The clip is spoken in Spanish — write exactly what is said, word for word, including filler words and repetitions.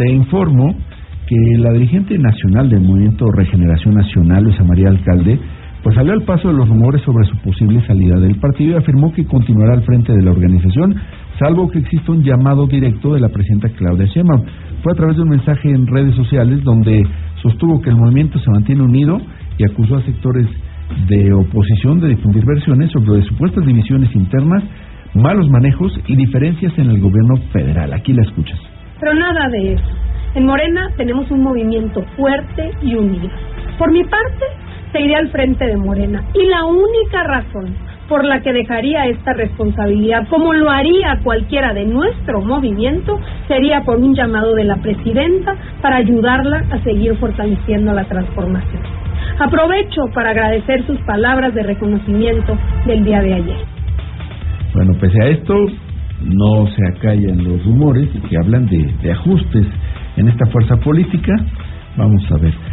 Te informo que la dirigente nacional del Movimiento Regeneración Nacional, Luisa María Alcalde, pues salió al paso de los rumores sobre su posible salida del partido y afirmó que continuará al frente de la organización, salvo que exista un llamado directo de la presidenta Claudia Sheinbaum. Fue a través de un mensaje en redes sociales donde sostuvo que el movimiento se mantiene unido y acusó a sectores de oposición de difundir versiones sobre supuestas divisiones internas, malos manejos y diferencias en el gobierno federal. Aquí la escuchas. Pero nada de eso. En Morena tenemos un movimiento fuerte y unido. Por mi parte, seguiré al frente de Morena. Y la única razón por la que dejaría esta responsabilidad, como lo haría cualquiera de nuestro movimiento, sería por un llamado de la presidenta para ayudarla a seguir fortaleciendo la transformación. Aprovecho para agradecer sus palabras de reconocimiento del día de ayer. Bueno, pese a esto, no se acallan los rumores que hablan de, de ajustes en esta fuerza política. Vamos a ver.